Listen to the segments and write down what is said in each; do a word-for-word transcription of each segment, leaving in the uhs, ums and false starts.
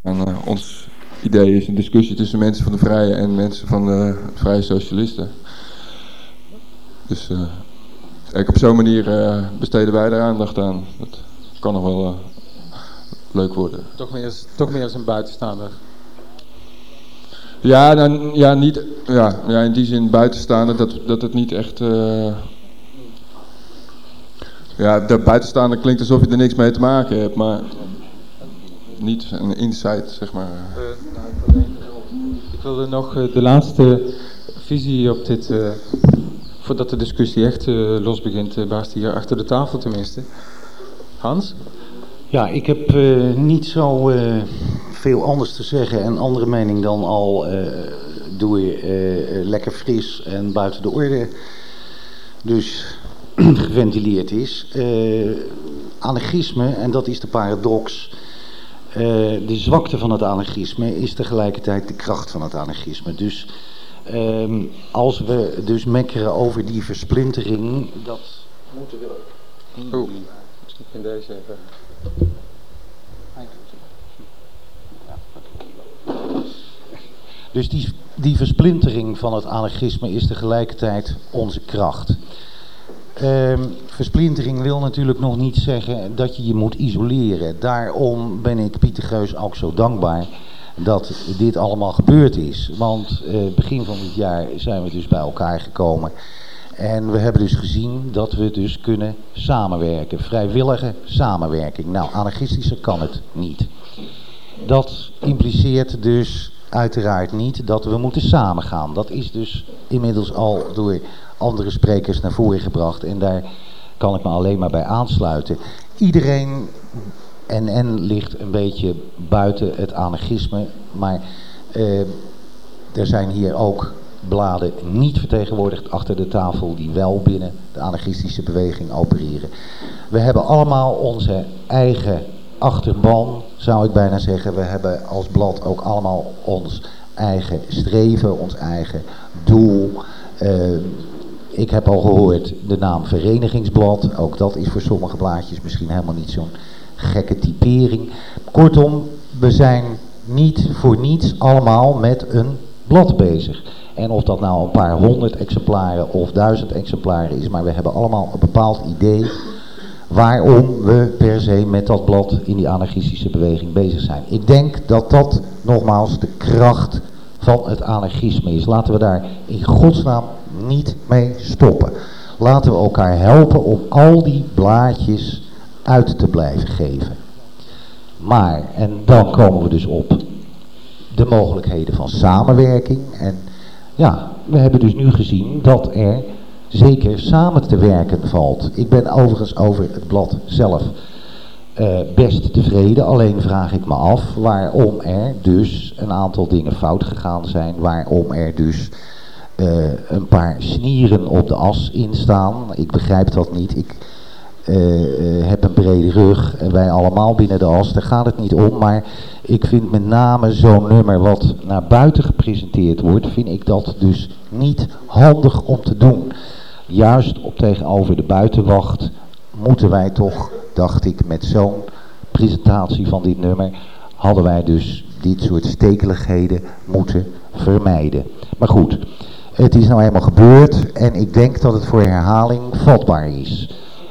En, uh, ons idee is een discussie tussen mensen van de Vrije en mensen van de Vrije Socialisten. Dus uh, kijk, op zo'n manier uh, besteden wij daar aandacht aan. Dat kan nog wel uh, leuk worden. Toch meer als, toch meer als een buitenstaander. Ja, nou, ja, niet, ja, ja, in die zin buitenstaander dat, dat het niet echt... Uh, ja, de buitenstaander klinkt alsof je er niks mee te maken hebt, maar niet een insight, zeg maar. Uh, nou, ik wilde nog uh, de laatste visie op dit, uh, voordat de discussie echt uh, los begint, uh, baast hier achter de tafel tenminste. Hans? Ja, ik heb uh, niet zo uh, veel anders te zeggen en andere mening dan al uh, doe je uh, uh, lekker fris en buiten de orde. Dus geventileerd is. Uh, anarchisme, en dat is de paradox, uh, de zwakte van het anarchisme is tegelijkertijd de kracht van het anarchisme. Dus uh, als we dus mekkeren over die versplintering, dat moeten we... Oh, misschien in deze even... Dus die, die versplintering van het anarchisme is tegelijkertijd onze kracht. Uh, versplintering wil natuurlijk nog niet zeggen dat je je moet isoleren. Daarom ben ik Pieter Geus ook zo dankbaar dat dit allemaal gebeurd is. Want uh, begin van dit jaar zijn we dus bij elkaar gekomen. En we hebben dus gezien dat we dus kunnen samenwerken. Vrijwillige samenwerking. Nou, anarchistischer kan het niet. Dat impliceert dus uiteraard niet dat we moeten samengaan. Dat is dus inmiddels al door andere sprekers naar voren gebracht. En daar kan ik me alleen maar bij aansluiten. Iedereen en en ligt een beetje buiten het anarchisme. Maar uh, er zijn hier ook bladen niet vertegenwoordigd achter de tafel die wel binnen de anarchistische beweging opereren. We hebben allemaal onze eigen achterban, zou ik bijna zeggen. We hebben als blad ook allemaal ons eigen streven, ons eigen doel. Uh, ik heb al gehoord de naam Verenigingsblad. Ook dat is voor sommige blaadjes misschien helemaal niet zo'n gekke typering. Kortom, we zijn niet voor niets allemaal met een blad bezig. En of dat nou een paar honderd exemplaren of duizend exemplaren is, maar we hebben allemaal een bepaald idee waarom we per se met dat blad in die anarchistische beweging bezig zijn. Ik denk dat dat nogmaals de kracht van het anarchisme is. Laten we daar in godsnaam niet mee stoppen. Laten we elkaar helpen om al die blaadjes uit te blijven geven. Maar, en dan komen we dus op de mogelijkheden van samenwerking. En ja, we hebben dus nu gezien dat er zeker samen te werken valt. Ik ben overigens over het blad zelf uh, best tevreden. Alleen vraag ik me af waarom er dus een aantal dingen fout gegaan zijn. Waarom er dus uh, een paar snieren op de as in staan. Ik begrijp dat niet. Ik uh, uh, heb een brede rug. En wij allemaal binnen de as. Daar gaat het niet om. Maar ik vind met name zo'n nummer wat naar buiten gepresenteerd wordt, vind ik dat dus niet handig om te doen. Juist op tegenover de buitenwacht moeten wij toch, dacht ik, met zo'n presentatie van dit nummer, hadden wij dus dit soort stekeligheden moeten vermijden. Maar goed, het is nou eenmaal gebeurd en ik denk dat het voor herhaling vatbaar is.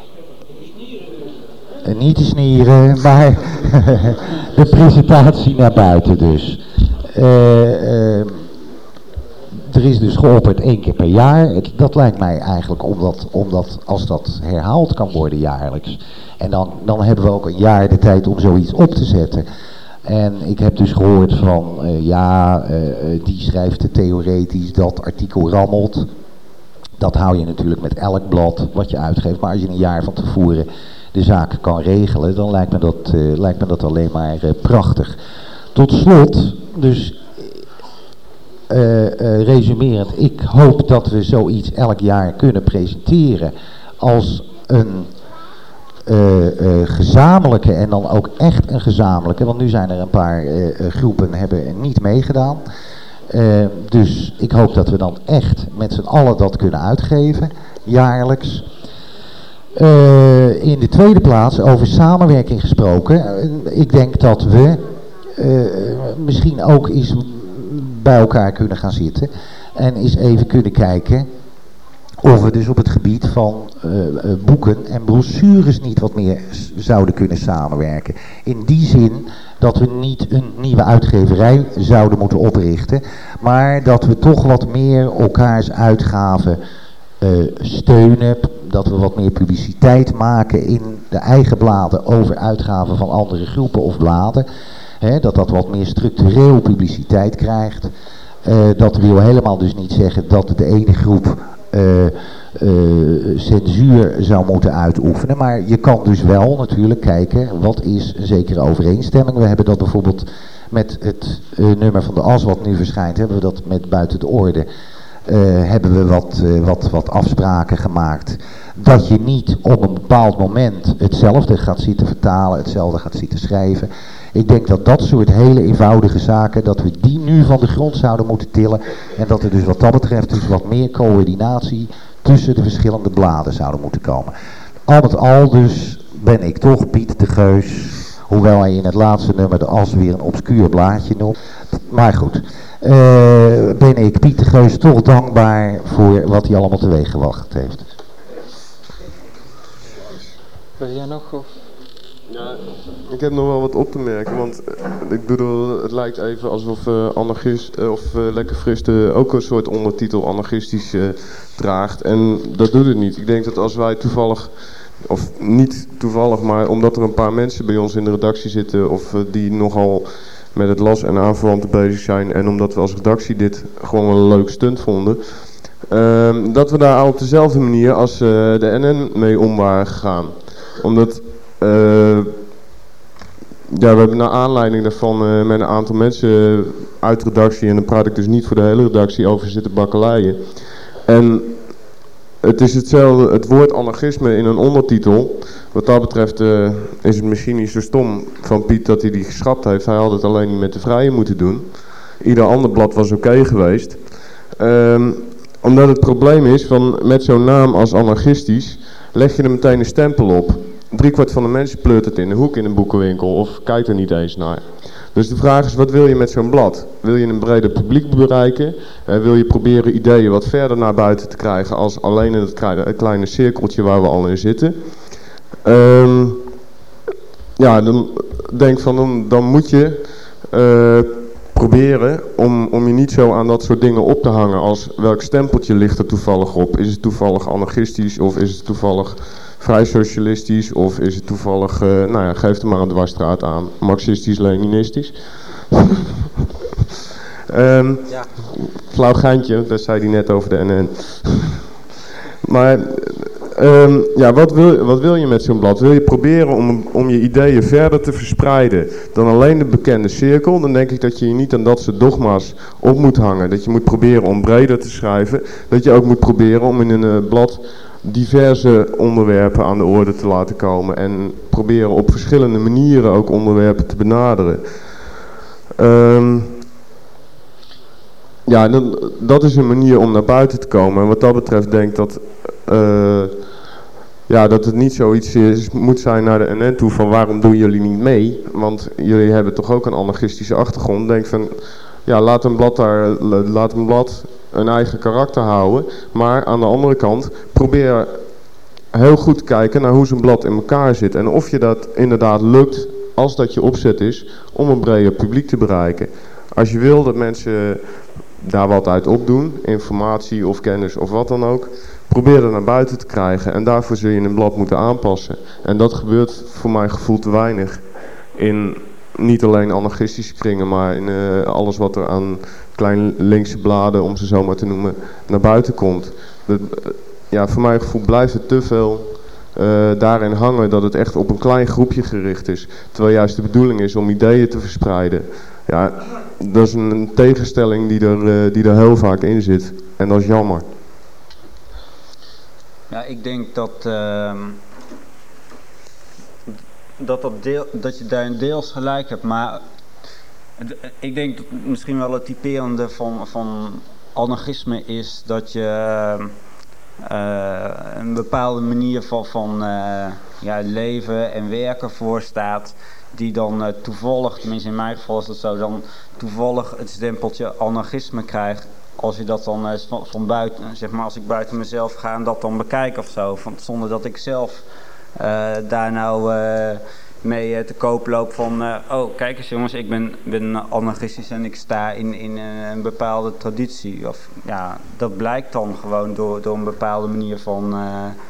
Uh, niet te snieren, maar de presentatie naar buiten dus. Uh, uh, Er is dus geopperd één keer per jaar. Het, dat lijkt mij eigenlijk omdat, omdat als dat herhaald kan worden jaarlijks. En dan, dan hebben we ook een jaar de tijd om zoiets op te zetten. En ik heb dus gehoord van, uh, ja, uh, die schrijft te theoretisch, dat artikel rammelt. Dat hou je natuurlijk met elk blad wat je uitgeeft. Maar als je een jaar van tevoren de zaken kan regelen, dan lijkt me dat, uh, lijkt me dat alleen maar uh, prachtig. Tot slot, dus uh, uh, resumerend, ik hoop dat we zoiets elk jaar kunnen presenteren als een uh, uh, gezamenlijke, en dan ook echt een gezamenlijke, want nu zijn er een paar uh, uh, groepen hebben niet meegedaan. Uh, dus ik hoop dat we dan echt met z'n allen dat kunnen uitgeven, jaarlijks. Uh, in de tweede plaats, over samenwerking gesproken, uh, ik denk dat we uh, misschien ook eens bij elkaar kunnen gaan zitten en eens even kunnen kijken of we dus op het gebied van uh, uh, boeken en brochures niet wat meer s- zouden kunnen samenwerken. In die zin dat we niet een nieuwe uitgeverij zouden moeten oprichten, maar dat we toch wat meer elkaars uitgaven uh, steunen, dat we wat meer publiciteit maken in de eigen bladen over uitgaven van andere groepen of bladen. Hè, dat dat wat meer structureel publiciteit krijgt. Uh, dat wil helemaal dus niet zeggen dat de ene groep uh, uh, censuur zou moeten uitoefenen. Maar je kan dus wel natuurlijk kijken, wat is een zekere overeenstemming. We hebben dat bijvoorbeeld met het uh, nummer van de As wat nu verschijnt, hebben we dat met Buiten de Orde. Uh, hebben we wat, uh, wat, wat afspraken gemaakt. Dat je niet op een bepaald moment hetzelfde gaat zitten vertalen, hetzelfde gaat zitten schrijven. Ik denk dat dat soort hele eenvoudige zaken, dat we die nu van de grond zouden moeten tillen. En dat er dus wat dat betreft dus wat meer coördinatie tussen de verschillende bladen zouden moeten komen. Al met al dus ben ik toch Piet de Geus, hoewel hij in het laatste nummer de As weer een obscuur blaadje noemt. Maar goed, uh, ben ik Piet de Geus toch dankbaar voor wat hij allemaal teweeg gebracht heeft. Wil jij nog? Of? Ja, ik heb nog wel wat op te merken, want ik bedoel, het lijkt even alsof uh, anarchist, uh, of uh, Lekker Fris de, ook een soort ondertitel anarchistisch uh, draagt. En dat doet het niet. Ik denk dat als wij toevallig, of niet toevallig, maar omdat er een paar mensen bij ons in de redactie zitten, of uh, die nogal met het las en aanverwanten bezig zijn, en omdat we als redactie dit gewoon wel een leuk stunt vonden, uh, dat we daar op dezelfde manier als uh, de N N mee om waren gegaan. Omdat Uh, ja, we hebben naar aanleiding daarvan uh, met een aantal mensen uit de redactie, en dan praat ik dus niet voor de hele redactie, over zitten bakkeleien. En het is hetzelfde, het woord anarchisme in een ondertitel. Wat dat betreft uh, is het misschien niet zo stom van Piet dat hij die geschrapt heeft. Hij had het alleen niet met de Vrije moeten doen. Ieder ander blad was oké okay geweest. Um, omdat het probleem is, van met zo'n naam als anarchistisch, leg je er meteen een stempel op. Driekwart van de mensen pleurt het in de hoek in een boekenwinkel of kijkt er niet eens naar. Dus de vraag is, wat wil je met zo'n blad? Wil je een breder publiek bereiken? Uh, wil je proberen ideeën wat verder naar buiten te krijgen als alleen in het kleine cirkeltje waar we al in zitten? Um, ja, dan denk van, dan, dan moet je uh, proberen om, om je niet zo aan dat soort dingen op te hangen als welk stempeltje ligt er toevallig op? Is het toevallig anarchistisch of is het toevallig vrij socialistisch, of is het toevallig, uh, nou ja, geef er maar een dwarsstraat aan, marxistisch-leninistisch. um, ja. Flauw geintje, dat zei hij net over de N N. Maar, um, ja, wat wil, wat wil je met zo'n blad? Wil je proberen om, om je ideeën verder te verspreiden dan alleen de bekende cirkel? Dan denk ik dat je je niet aan dat soort dogma's op moet hangen. Dat je moet proberen om breder te schrijven. Dat je ook moet proberen om in een uh, blad diverse onderwerpen aan de orde te laten komen en proberen op verschillende manieren ook onderwerpen te benaderen. Um, ja, dat, dat is een manier om naar buiten te komen. En wat dat betreft denk ik dat, uh, ja, dat het niet zoiets is, moet zijn naar de N N toe van waarom doen jullie niet mee? Want jullie hebben toch ook een anarchistische achtergrond. Denk van, ja, laat een blad daar, laat een blad een eigen karakter houden, maar aan de andere kant probeer heel goed te kijken naar hoe zo'n blad in elkaar zit en of je dat inderdaad lukt, als dat je opzet is, om een breder publiek te bereiken. Als je wil dat mensen daar wat uit opdoen, informatie of kennis of wat dan ook, probeer dat naar buiten te krijgen en daarvoor zul je een blad moeten aanpassen. En dat gebeurt voor mijn gevoel te weinig in niet alleen anarchistische kringen, maar in uh, alles wat er aan kleine linkse bladen, om ze zo maar te noemen, naar buiten komt. Dat, ja, voor mijn gevoel blijft het te veel uh, daarin hangen dat het echt op een klein groepje gericht is. Terwijl juist de bedoeling is om ideeën te verspreiden. Ja, dat is een tegenstelling die er, uh, die er heel vaak in zit. En dat is jammer. Ja, ik denk dat, uh, dat, dat, deel, dat je daar een deels gelijk hebt, maar ik denk dat misschien wel het typerende van, van anarchisme is dat je uh, een bepaalde manier van, van uh, ja, leven en werken voorstaat die dan uh, toevallig, tenminste in mijn geval is dat zo, dan toevallig het stempeltje anarchisme krijgt. Als je dat dan uh, van, van buiten, zeg maar als ik buiten mezelf ga en dat dan bekijk of zo. Van, zonder dat ik zelf uh, daar nou uh, mee uh, te koop loop van, uh, oh kijk eens jongens, ik ben, ben anarchistisch en ik sta in, in uh, een bepaalde traditie. Of, ja, dat blijkt dan gewoon door, door een bepaalde manier van, uh,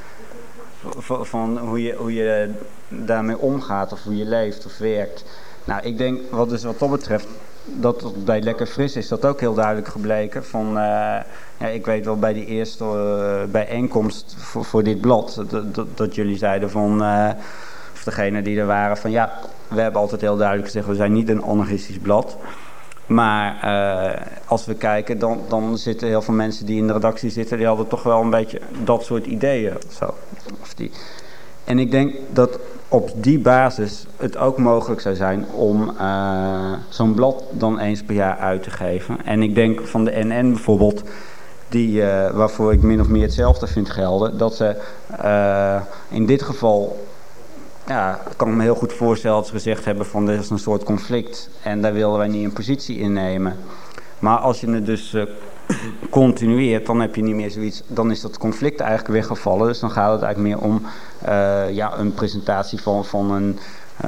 van, van hoe, je, hoe je daarmee omgaat of hoe je leeft of werkt. Nou, ik denk, wat, dus wat dat betreft, dat bij Lekker Fris is dat ook heel duidelijk gebleken. Van, uh, ja, ik weet wel bij die eerste uh, bijeenkomst voor, voor dit blad, dat, dat, dat jullie zeiden van, uh, of degene die er waren, van ja, we hebben altijd heel duidelijk gezegd, we zijn niet een anarchistisch blad. Maar uh, als we kijken, dan, dan zitten heel veel mensen die in de redactie zitten, die hadden toch wel een beetje dat soort ideeën of zo. Of die. En ik denk dat op die basis het ook mogelijk zou zijn om uh, zo'n blad dan eens per jaar uit te geven. En ik denk van de N N bijvoorbeeld, die, uh, waarvoor ik min of meer hetzelfde vind gelden, dat ze uh, in dit geval, ja, kan ik me heel goed voorstellen dat ze gezegd hebben van er is een soort conflict en daar willen wij niet een positie in nemen. Maar als je het dus uh, continueert, dan heb je niet meer zoiets, dan is dat conflict eigenlijk weggevallen. Dus dan gaat het eigenlijk meer om uh, ja, een presentatie van, van een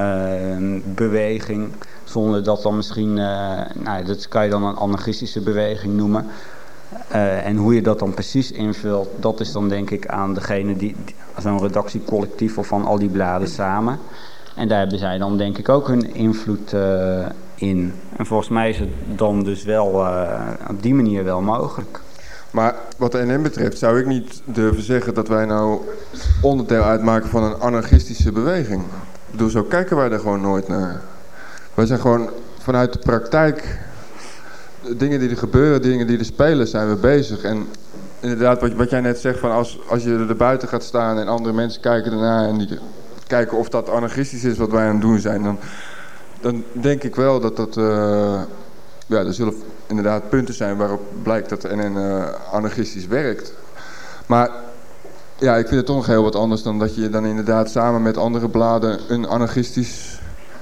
uh, beweging, zonder dat dan misschien, uh, nou, dat kan je dan een anarchistische beweging noemen. Uh, en hoe je dat dan precies invult, dat is dan denk ik aan degene die, die zo'n redactiecollectief of van al die bladen samen. En daar hebben zij dan denk ik ook hun invloed uh, in. En volgens mij is het dan dus wel uh, op die manier wel mogelijk. Maar wat de N N betreft zou ik niet durven zeggen dat wij nou onderdeel uitmaken van een anarchistische beweging. Ik bedoel, zo kijken wij er gewoon nooit naar. Wij zijn gewoon vanuit de praktijk, de dingen die er gebeuren, dingen die er spelen, zijn we bezig. En inderdaad, wat, wat jij net zegt, van als, als je er buiten gaat staan en andere mensen kijken ernaar en die kijken of dat anarchistisch is wat wij aan het doen zijn, dan, dan denk ik wel dat dat, uh, ja, er zullen inderdaad punten zijn waarop blijkt dat de N N uh, anarchistisch werkt. Maar ja, ik vind het toch nog heel wat anders dan dat je dan inderdaad samen met andere bladen een anarchistisch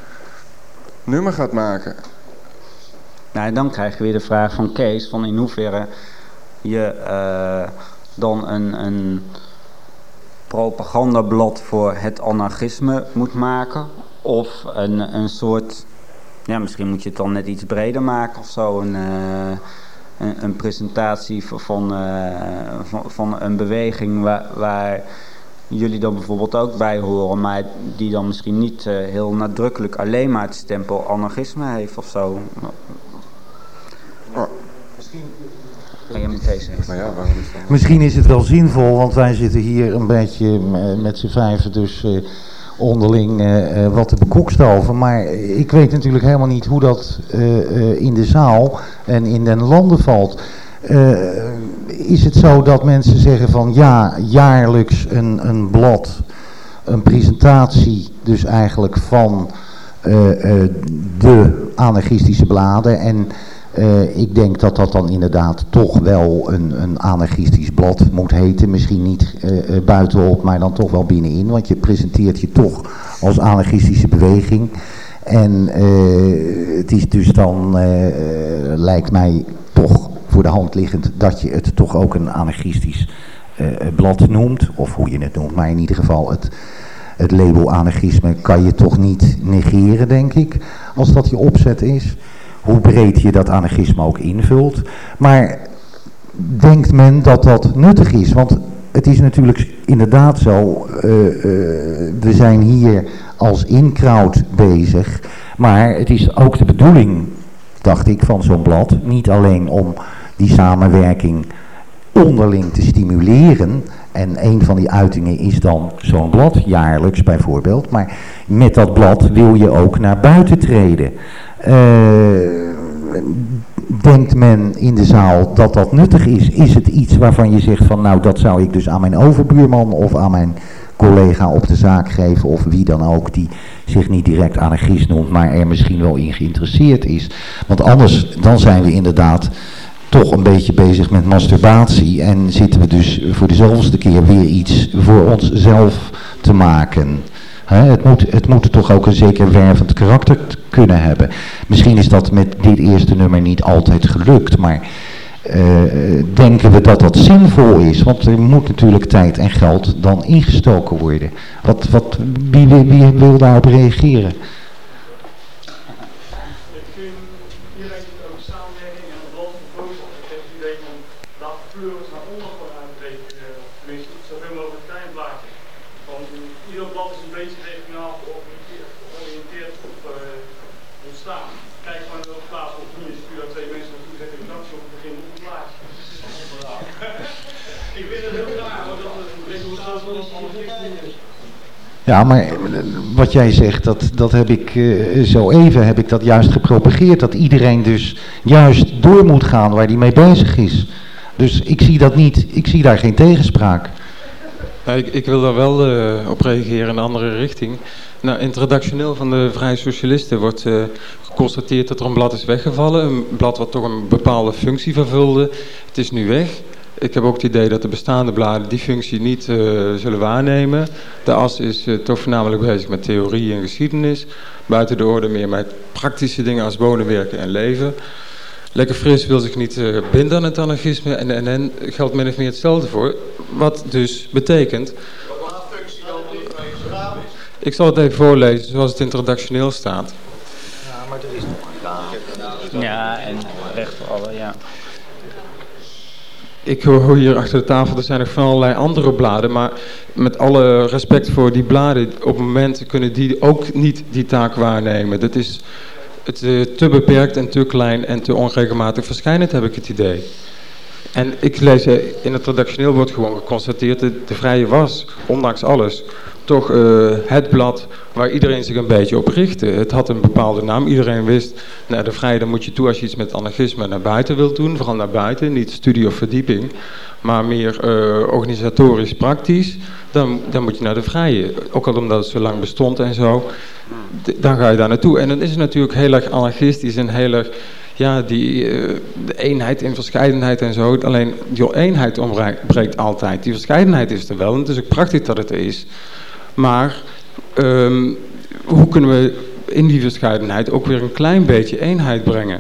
nummer gaat maken. Nou, dan krijg je weer de vraag van Kees, van in hoeverre je uh, dan een, een propagandablad voor het anarchisme moet maken. Of een, een soort, ja, misschien moet je het dan net iets breder maken of zo. Een, uh, een, een presentatie van, uh, van, van een beweging waar, waar jullie dan bijvoorbeeld ook bij horen, maar die dan misschien niet uh, heel nadrukkelijk alleen maar het stempel anarchisme heeft of zo. Oh. Misschien... Maar ja, Misschien is het wel zinvol, want wij zitten hier een beetje met z'n vijven dus uh, onderling uh, wat te bekokstoven. Maar ik weet natuurlijk helemaal niet hoe dat uh, uh, in de zaal en in den landen valt. Uh, is het zo dat mensen zeggen van ja, jaarlijks een, een blad, een presentatie dus eigenlijk van uh, uh, de anarchistische bladen en... Uh, ik denk dat dat dan inderdaad toch wel een, een anarchistisch blad moet heten. Misschien niet uh, buitenop, maar dan toch wel binnenin. Want je presenteert je toch als anarchistische beweging. En uh, het is dus dan, uh, lijkt mij toch voor de hand liggend, dat je het toch ook een anarchistisch uh, blad noemt. Of hoe je het noemt, maar in ieder geval het... Het label anarchisme kan je toch niet negeren, denk ik, als dat je opzet is. Hoe breed je dat anarchisme ook invult. Maar denkt men dat dat nuttig is? Want het is natuurlijk inderdaad zo, uh, uh, we zijn hier als inkraut bezig. Maar het is ook de bedoeling, dacht ik, van zo'n blad, niet alleen om die samenwerking onderling te stimuleren. En een van die uitingen is dan zo'n blad, jaarlijks bijvoorbeeld. Maar met dat blad wil je ook naar buiten treden. Uh, denkt men in de zaal dat dat nuttig is? Is het iets waarvan je zegt van nou dat zou ik dus aan mijn overbuurman of aan mijn collega op de zaak geven of wie dan ook die zich niet direct anarchist noemt, maar er misschien wel in geïnteresseerd is. Want anders dan zijn we inderdaad toch een beetje bezig met masturbatie en zitten we dus voor de zoveelste keer weer iets voor onszelf te maken. Hè, het, moet, het moet toch ook een zeker wervend karakter t- kunnen hebben. Misschien is dat met dit eerste nummer niet altijd gelukt, maar uh, denken we dat dat zinvol is? Want er moet natuurlijk tijd en geld dan ingestoken worden. Wat, wat, wie, wie, wie wil daarop reageren? Ja, maar wat jij zegt, dat, dat heb ik uh, zo even heb ik dat juist gepropageerd. Dat iedereen dus juist door moet gaan waar hij mee bezig is. Dus ik zie dat niet, ik zie daar geen tegenspraak. Ja, ik, ik wil daar wel uh, op reageren in een andere richting. Nou, in het redactioneel van de Vrije Socialisten wordt uh, geconstateerd dat er een blad is weggevallen. Een blad wat toch een bepaalde functie vervulde. Het is nu weg. Ik heb ook het idee dat de bestaande bladen die functie niet uh, zullen waarnemen. De As is uh, toch voornamelijk bezig met theorie en geschiedenis. Buiten de orde meer met praktische dingen als wonen, werken en leven. Lekker Fris wil zich niet uh, binden aan het anarchisme en de N N geldt min of meer hetzelfde voor. Wat dus betekent... Ik zal het even voorlezen zoals het in het redactioneel staat. Ja, maar er is nog een Ja, en recht voor alle, ja. Ik hoor hier achter de tafel, er zijn nog van allerlei andere bladen, maar met alle respect voor die bladen, op het moment kunnen die ook niet die taak waarnemen. Dat is het uh, te beperkt en te klein en te onregelmatig verschijnend, heb ik het idee. En ik lees, uh, in het redactioneel wordt gewoon geconstateerd, de, de Vrije was, ondanks alles, toch uh, het blad waar iedereen zich een beetje op richtte. Het had een bepaalde naam. Iedereen wist, nou, de Vrije, dan moet je toe als je iets met anarchisme naar buiten wilt doen. Vooral naar buiten, niet studie of verdieping. Maar meer uh, organisatorisch, praktisch. Dan, dan moet je naar de Vrije. Ook al omdat het zo lang bestond en zo. D- dan ga je daar naartoe. En dan is het natuurlijk heel erg anarchistisch en heel erg... Ja, die uh, de eenheid in verscheidenheid en zo. Alleen die eenheid ontbreekt altijd. Die verscheidenheid is er wel. En het is ook prachtig dat het er is. Maar um, hoe kunnen we in die verscheidenheid ook weer een klein beetje eenheid brengen?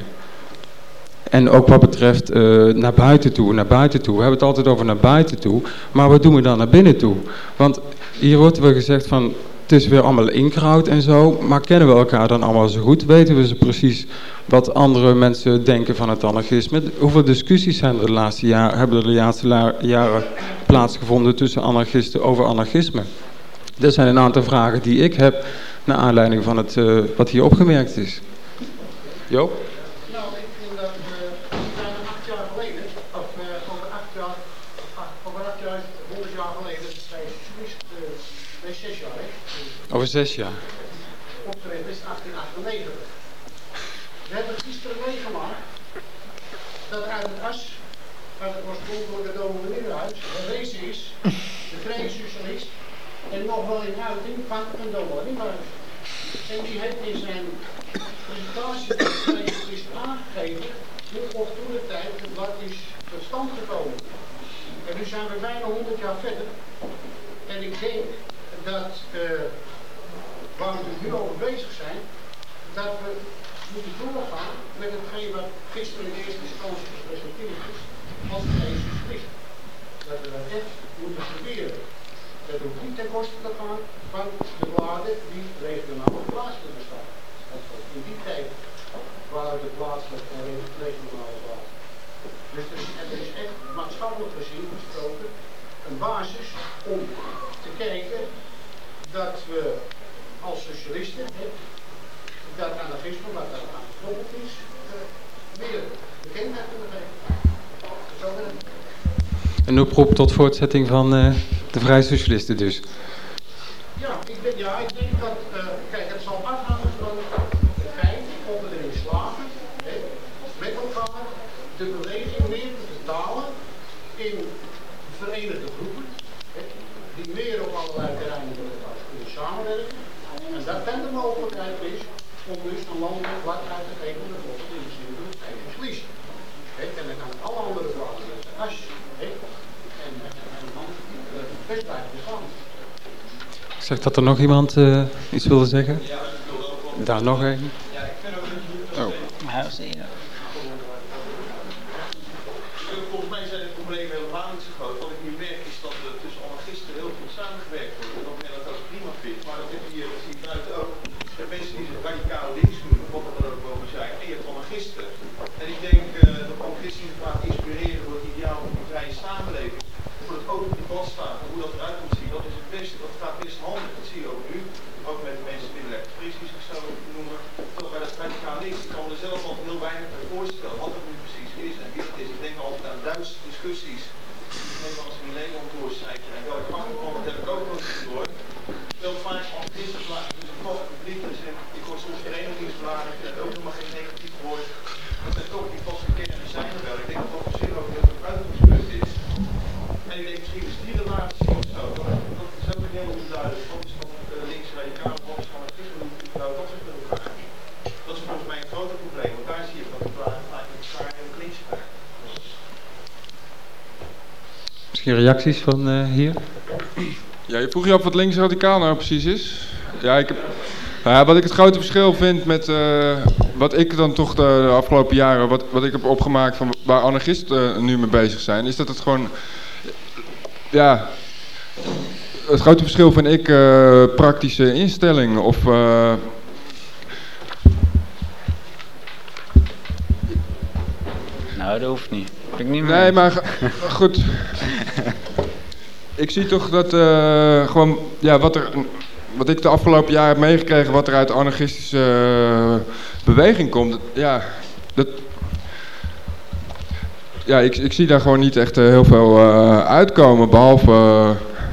En ook wat betreft uh, naar buiten toe, naar buiten toe. We hebben het altijd over naar buiten toe. Maar wat doen we dan naar binnen toe? Want hier wordt wel gezegd van... Het is weer allemaal inkraut en zo. Maar kennen we elkaar dan allemaal zo goed? Weten we zo precies wat andere mensen denken van het anarchisme? Hoeveel discussies zijn er de laatste jaren, hebben er de laatste la- jaren plaatsgevonden tussen anarchisten over anarchisme? Dat zijn een aantal vragen die ik heb naar aanleiding van het, uh, wat hier opgemerkt is. Joop? Nou, ik vind dat we bijna acht jaar geleden, of uh, over acht jaar, over acht jaar, honderd jaar geleden, bij uh, zes jaar, hè? Over zes jaar. Optreden is achttien achtennegentig. We hebben gisteren meegemaakt dat uit het as, waar het was bedoeld door de domineerhuis, gewezen is, de Vrije Socialist, en nog wel in uiting van een domineerhuis. En die heeft in zijn presentatie van de Vrije Socialist aangegeven hoe of toen de tijd het blad is tot stand gekomen. En nu zijn we bijna honderd jaar verder. En ik denk dat, uh, waar we nu over bezig zijn, dat we moeten doorgaan met hetgeen wat gisteren in eerste instantie gepresenteerd is als Vrije Socialist. Dat we dat echt moeten proberen. Dat hoeft niet ten koste te gaan van de bladen die regionaal of plaatselijk bestaan. In die tijd waren de plaatselijke en regionale bladen. Dus er is, er is echt maatschappelijk gezien gesproken een basis om te kijken dat we als socialisten he, dat anarchisme wat daar aan gekoppeld is, uh, meer bekendheid kunnen geven. Zo wil ik. Een oproep tot voortzetting van uh, de Vrije Socialisten dus. Ja, ik denk, ja, ik denk dat, uh, kijk, het zal afhangen van het feit of we erin slagen, he, met elkaar de beweging meer te vertalen in verenigde groepen, he, die meer op allerlei terreinen met elkaar kunnen samenwerken. En dat dan de mogelijkheid is om dus een landelijk blad uit te geven, bijvoorbeeld in de zin van het Vrije Socialisten. En dan kan het alle andere bladen met as, he, en, en, en dan uh, best blijven gaan. zeg dat er nog iemand uh, iets wilde zeggen. Daar nog een. Oh. Volgens mij zijn de problemen helemaal niet zo groot. Wat ik nu merk is dat er tussen anarchisten heel goed samengewerkt wordt. En dat men dat ook prima vindt. Maar dat heb je hier zie je buiten ook. Je hebt mensen die zich radicaal links noemen, wat er ook over zijn. En je hebt anarchisten. En ik denk uh, dat anarchisten zich vaak inspireren door het ideaal van een vrije samenleving. Voor het open debat staat en hoe dat eruit moet zien. Dat is het beste. Dat gaat best handig. Dat zie je ook nu. Ook met de mensen die lekker fris die zich zo noemen. Toch bij dat radicaal links. Ik kan er zelf al heel weinig bij voorstellen wat het nu precies is en wie het is. Ik denk altijd aan Duitse discussies. Nederlands in Nederland doorcijken. En welke achtergrond, dat heb ik ook nog niet door. Wel vaak anarchisten plaatsen. Dus een vast publiek. Dus ik hoor soms verenigingsbladen. Ik heb ook helemaal geen negatief woord. Dat zijn toch die vaste kernen zijn er wel. Ik denk dat dat op zich ook heel veel uitgangspunt is. En ik denk misschien is die relatie of zo. Dat is ook heel onduidelijk. Wat is van uh, links radicaal, wat is van het christendom? Nou, dat is met elkaar. Dat is volgens mij een groter probleem. Want daar zie je dat het vaak met elkaar heel links gaat. Misschien reacties van uh, hier? Ja, je vroeg je af wat linksradicaal nou precies is. Ja, ik heb, nou ja, wat ik het grote verschil vind met uh, wat ik dan toch de, de afgelopen jaren, wat, wat ik heb opgemaakt van waar anarchisten uh, nu mee bezig zijn, is dat het gewoon, ja, het grote verschil vind ik uh, praktische instelling of... Uh, Nou, dat hoeft niet. Ik niet nee, maar goed. Ik zie toch dat uh, gewoon, ja, wat er, wat ik de afgelopen jaren heb meegekregen, wat er uit de anarchistische uh, beweging komt, ja, dat, ja, ik, ik zie daar gewoon niet echt uh, heel veel uh, uitkomen, behalve, uh,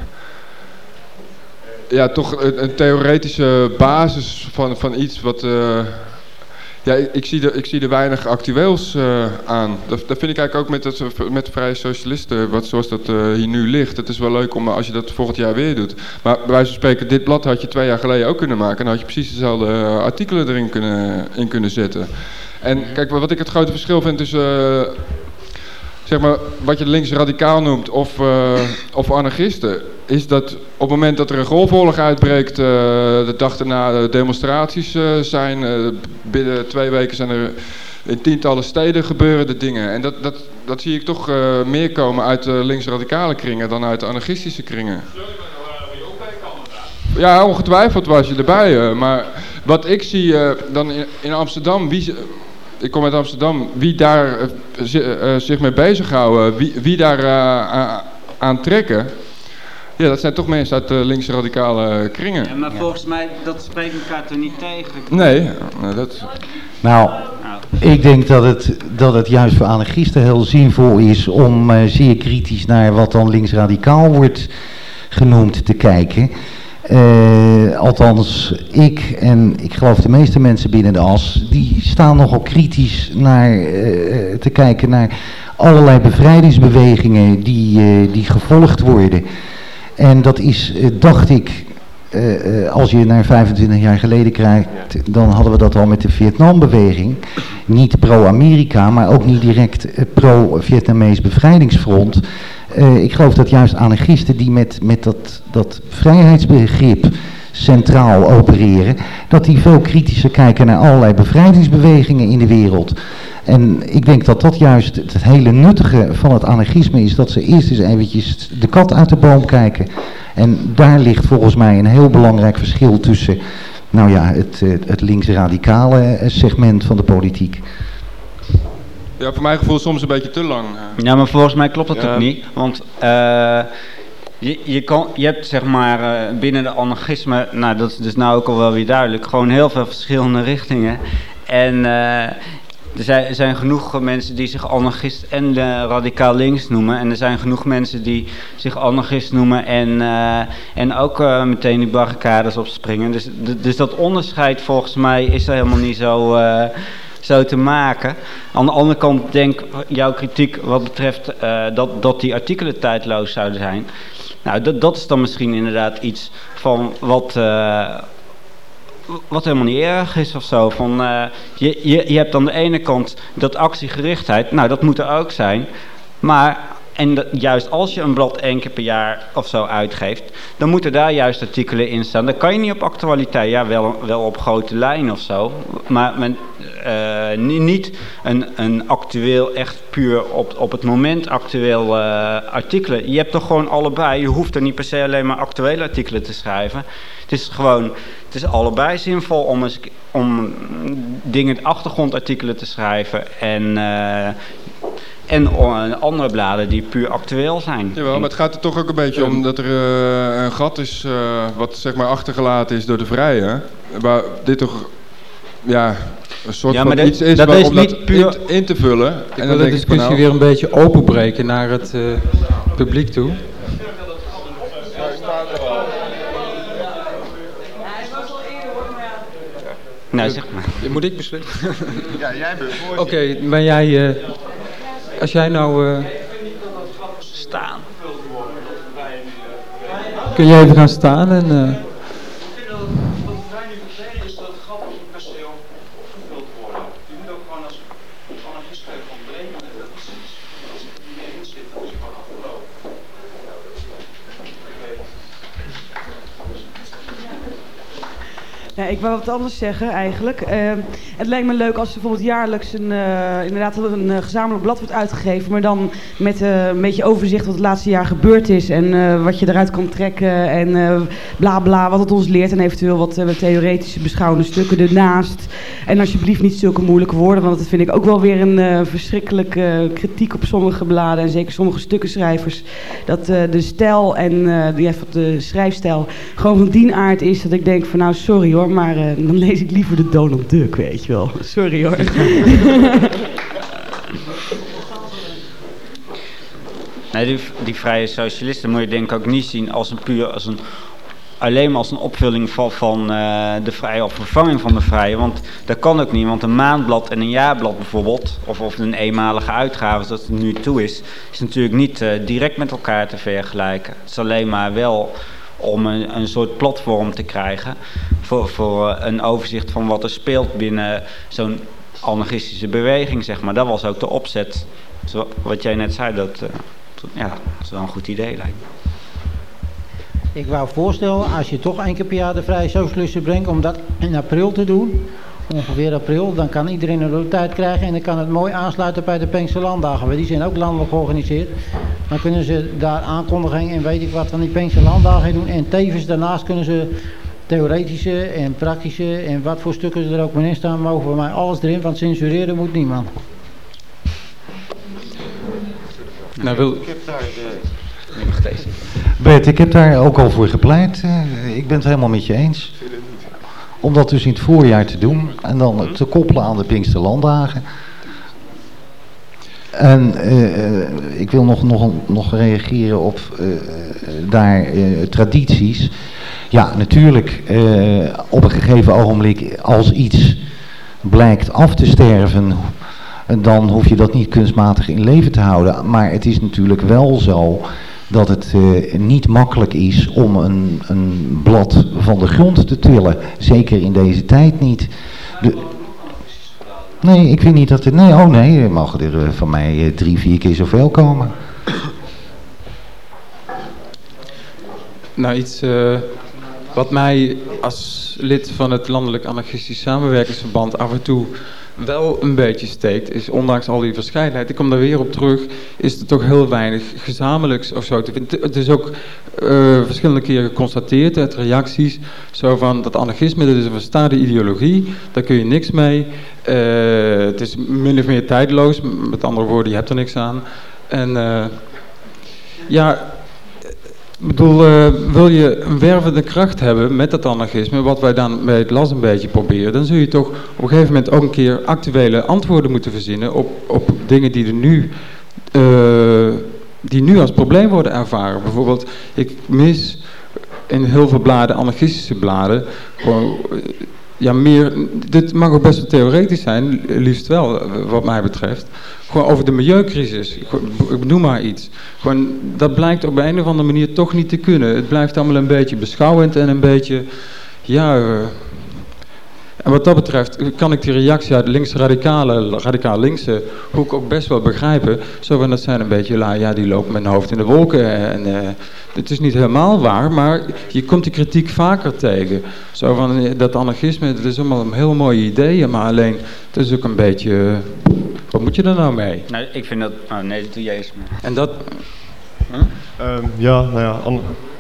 ja, toch een, een theoretische basis van, van iets wat, uh, ja, ik, ik, zie er, ik zie er weinig actueels uh, aan. Dat, dat vind ik eigenlijk ook met, het, met de Vrije Socialisten, wat, zoals dat uh, hier nu ligt. Het is wel leuk om als je dat volgend jaar weer doet. Maar bij wijze van spreken, dit blad had je twee jaar geleden ook kunnen maken. En dan had je precies dezelfde uh, artikelen erin kunnen, in kunnen zetten. En kijk, wat ik het grote verschil vind tussen, uh, zeg maar, wat je links radicaal noemt of, uh, of anarchisten, is dat op het moment dat er een golfoorlog uitbreekt, uh, de dag daarna de demonstraties uh, zijn. Uh, binnen twee weken zijn er in tientallen steden gebeuren de dingen. En dat, dat, dat zie ik toch uh, meer komen uit de links-radicale kringen dan uit de anarchistische kringen. Ja, ongetwijfeld was je erbij. Uh, maar wat ik zie uh, dan in, in Amsterdam, wie, ik kom uit Amsterdam, wie daar uh, uh, zich mee bezighouden, wie, wie daar uh, aan trekken. Ja, dat zijn toch mensen uit de linkse radicale kringen. Ja, maar volgens mij, dat spreekt elkaar toch niet tegen? Nee, dat... Nou, ik denk dat het, dat het juist voor anarchisten heel zinvol is om uh, zeer kritisch naar wat dan linksradicaal wordt genoemd te kijken. Uh, althans, ik en ik geloof de meeste mensen binnen de as, die staan nogal kritisch naar, uh, te kijken naar allerlei bevrijdingsbewegingen die, uh, die gevolgd worden. En dat is, uh, dacht ik, uh, uh, als je naar vijfentwintig jaar geleden kijkt, dan hadden we dat al met de Vietnambeweging. Niet pro-Amerika, maar ook niet direct uh, pro-Vietnamees bevrijdingsfront. Uh, ik geloof dat juist anarchisten die met, met dat, dat vrijheidsbegrip centraal opereren, dat die veel kritischer kijken naar allerlei bevrijdingsbewegingen in de wereld. En ik denk dat dat juist het hele nuttige van het anarchisme is, dat ze eerst eens eventjes de kat uit de boom kijken. En daar ligt volgens mij een heel belangrijk verschil tussen, nou ja, het, het linksradicale segment van de politiek. Ja, voor mijn gevoel soms een beetje te lang. Ja, maar volgens mij klopt dat ja. ook niet. Want uh, je, je, kan, je hebt zeg maar uh, binnen de anarchisme, nou dat is dus nou ook al wel weer duidelijk, gewoon heel veel verschillende richtingen. En uh, er zijn, er zijn genoeg mensen die zich anarchist en uh, radicaal links noemen. En er zijn genoeg mensen die zich anarchist noemen en, uh, en ook uh, meteen die barricades opspringen. Dus, dus dat onderscheid volgens mij is er helemaal niet zo... Uh, zo te maken. Aan de andere kant denk jouw kritiek wat betreft uh, dat, dat die artikelen tijdloos zouden zijn. Nou, dat, dat is dan misschien inderdaad iets van wat, uh, wat helemaal niet erg is of zo. Van, uh, je, je, je hebt aan de ene kant dat actiegerichtheid, nou dat moet er ook zijn. Maar En dat, juist als je een blad één keer per jaar of zo uitgeeft, dan moeten daar juist artikelen in staan. Dan kan je niet op actualiteit, ja wel, wel op grote lijnen of zo, maar men, uh, niet een, een actueel, echt puur op, op het moment actueel uh, artikelen. Je hebt toch gewoon allebei, je hoeft er niet per se alleen maar actuele artikelen te schrijven. Het is gewoon, het is allebei zinvol om, eens, om dingen, achtergrondartikelen te schrijven en... Uh, En andere bladen die puur actueel zijn. Jawel, maar het gaat er toch ook een beetje om dat er uh, een gat is uh, wat zeg maar achtergelaten is door de Vrije. Waar dit toch ja, een soort ja, van dat, iets is dat waar, is om niet dat puur... in, in te vullen. Ik en wil de discussie nou, weer een beetje openbreken naar het uh, publiek toe. Nou, zeg maar. Moet ik beslissen? Ja, jij bent voor. Oké, okay, maar jij... Uh, als jij nou... Uh, staan. Kun je even gaan staan en... Uh, Ik vind dat wat het vrij nu verleden is dat het gat niet per se opgevuld worden. Je moet ook gewoon als anarchist van brengen. Dat is iets. Als er niet meer in zit, dan is het gewoon afgelopen. Ja, ik wou wat anders zeggen eigenlijk. Uh, het lijkt me leuk als er bijvoorbeeld jaarlijks een, uh, inderdaad een uh, gezamenlijk blad wordt uitgegeven, maar dan met uh, een beetje overzicht wat het laatste jaar gebeurd is en uh, wat je eruit kan trekken en uh, bla bla, wat het ons leert en eventueel wat uh, theoretische beschouwende stukken ernaast. En alsjeblieft niet zulke moeilijke woorden, want dat vind ik ook wel weer een uh, verschrikkelijke uh, kritiek op sommige bladen en zeker sommige stukkenschrijvers. Dat uh, de stijl en uh, die heeft de schrijfstijl gewoon van die aard is dat ik denk van nou sorry hoor. Maar uh, dan lees ik liever de Donald Duck, weet je wel. Sorry hoor. Nee, die, die vrije socialisten moet je denk ik ook niet zien als een puur, als een, alleen maar als een opvulling van, van uh, de vrije of vervanging van de vrije. Want dat kan ook niet, want een maandblad en een jaarblad bijvoorbeeld, of, of een eenmalige uitgave zoals het nu toe is, is natuurlijk niet uh, direct met elkaar te vergelijken. Het is alleen maar wel om een, een soort platform te krijgen voor, voor een overzicht van wat er speelt binnen zo'n anarchistische beweging, zeg maar. Dat was ook de opzet. Zo, wat jij net zei, dat, uh, ja, dat is wel een goed idee lijkt me. Ik wou voorstellen, als je toch één keer per jaar de Vrije Socialisten brengt, om dat in april te doen, ongeveer april, dan kan iedereen een tijd krijgen en dan kan het mooi aansluiten bij de Pinksterlanddagen, want die zijn ook landelijk georganiseerd. Dan kunnen ze daar aankondiging en weet ik wat van die Pinksterlanddagen doen en tevens daarnaast kunnen ze theoretische en praktische en wat voor stukken er ook maar in staan, mogen voor mij alles erin, want censureren moet niemand. Nou, wil... Ik heb daar de... Bert, ik heb daar ook al voor gepleit. Uh, ik ben het helemaal met je eens. Om dat dus in het voorjaar te doen en dan te koppelen aan de Pinksterlanddagen. En uh, ik wil nog, nog, nog reageren op uh, daar uh, tradities. Ja, natuurlijk, uh, op een gegeven ogenblik als iets blijkt af te sterven, dan hoef je dat niet kunstmatig in leven te houden. Maar het is natuurlijk wel zo dat het uh, niet makkelijk is om een, een blad van de grond te tillen. Zeker in deze tijd niet. De, nee, ik vind niet dat het... Nee, oh nee, er mogen er uh, van mij uh, drie, vier keer zoveel komen. Nou, iets uh, wat mij als lid van het Landelijk Anarchistisch Samenwerkingsverband af en toe wel een beetje steekt, is ondanks al die verscheidenheid, ik kom daar weer op terug, is er toch heel weinig gezamenlijks of zo te vinden. Het is ook uh, verschillende keren geconstateerd uit reacties, zo van dat anarchisme, dat is een verstaande ideologie, daar kun je niks mee, uh, het is min of meer tijdloos, met andere woorden, je hebt er niks aan. En uh, ja... Ik bedoel, uh, wil je een wervende kracht hebben met dat anarchisme, wat wij dan bij het L A S een beetje proberen, dan zul je toch op een gegeven moment ook een keer actuele antwoorden moeten verzinnen op, op dingen die er nu, uh, die nu als probleem worden ervaren. Bijvoorbeeld, ik mis in heel veel bladen, anarchistische bladen, gewoon, ja meer, dit mag ook best wel theoretisch zijn, liefst wel, wat mij betreft. Gewoon over de milieucrisis, ik noem maar iets. Gewoon, dat blijkt op een of andere manier toch niet te kunnen. Het blijft allemaal een beetje beschouwend en een beetje, ja... Uh, En wat dat betreft kan ik die reactie uit de links-radicale, radicaal-linkse hoek ook best wel begrijpen. Zo van, dat zijn een beetje, la, ja, die lopen met hun hoofd in de wolken. En uh, het is niet helemaal waar, maar je komt die kritiek vaker tegen. Zo van, dat anarchisme, dat is allemaal heel mooie ideeën, maar alleen, het is ook een beetje, uh, wat moet je er nou mee? Nee, ik vind dat, oh, nee, dat doe jij eens. En dat... Huh? Um, ja, nou ja... An-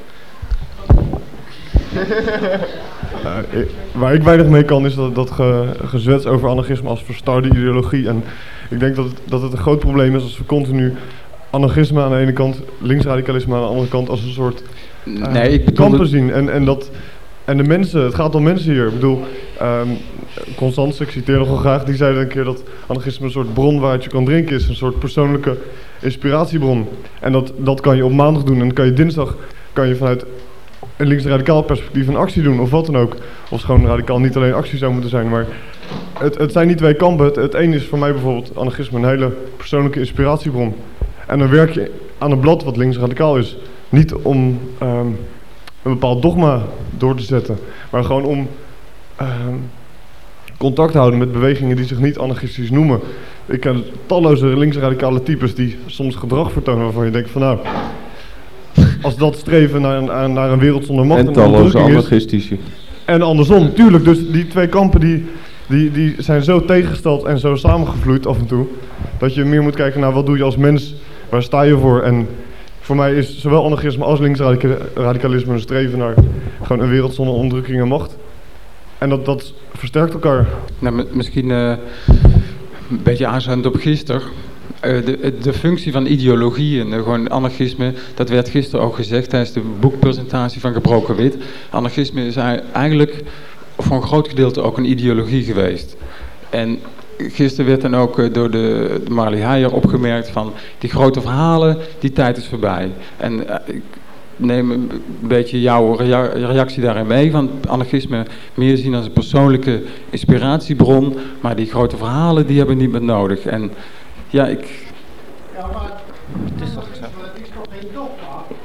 Uh, ik, waar ik weinig mee kan is dat, dat ge, gezwets over anarchisme als verstarde ideologie. En ik denk dat het, dat het een groot probleem is als we continu anarchisme aan de ene kant, linksradicalisme aan de andere kant als een soort uh, nee, ik bedoel kampen het... zien. En, en, dat, en de mensen, het gaat om mensen hier. Ik bedoel, um, Constance, ik citeer nogal graag, die zei een keer dat anarchisme een soort bron waaruit je kan drinken is. Een soort persoonlijke inspiratiebron. En dat, dat kan je op maandag doen en dan kan je dinsdag kan je vanuit een links-radicaal perspectief een actie doen, of wat dan ook. Of schoon radicaal niet alleen actie zou moeten zijn, maar het, het zijn niet twee kampen. Het, het een is voor mij bijvoorbeeld anarchisme een hele persoonlijke inspiratiebron. En dan werk je aan een blad wat links-radicaal is. Niet om um, een bepaald dogma door te zetten, maar gewoon om um, contact te houden met bewegingen die zich niet anarchistisch noemen. Ik ken talloze links-radicale types die soms gedrag vertonen waarvan je denkt van nou... Als dat streven naar, naar een wereld zonder macht en, en talloze anarchistische. En andersom, tuurlijk. Dus die twee kampen die, die, die zijn zo tegengesteld en zo samengevloeid af en toe. Dat je meer moet kijken naar wat doe je als mens, waar sta je voor. En voor mij is zowel anarchisme als linksradicalisme een streven naar gewoon een wereld zonder onderdrukking en macht. En dat, dat versterkt elkaar. Nou, misschien uh, een beetje aansluitend op gisteren. Uh, de, de functie van ideologie en uh, gewoon anarchisme, dat werd gisteren ook gezegd tijdens de boekpresentatie van Gebroken Wit. Anarchisme is eigenlijk voor een groot gedeelte ook een ideologie geweest. En gisteren werd dan ook uh, door de, de Marley Heijer opgemerkt van die grote verhalen, die tijd is voorbij. En uh, ik neem een beetje jouw rea- reactie daarin mee, van anarchisme meer zien als een persoonlijke inspiratiebron, maar die grote verhalen die hebben we niet meer nodig. En ja, ik... Ja, maar het is toch, het is toch geen dogma?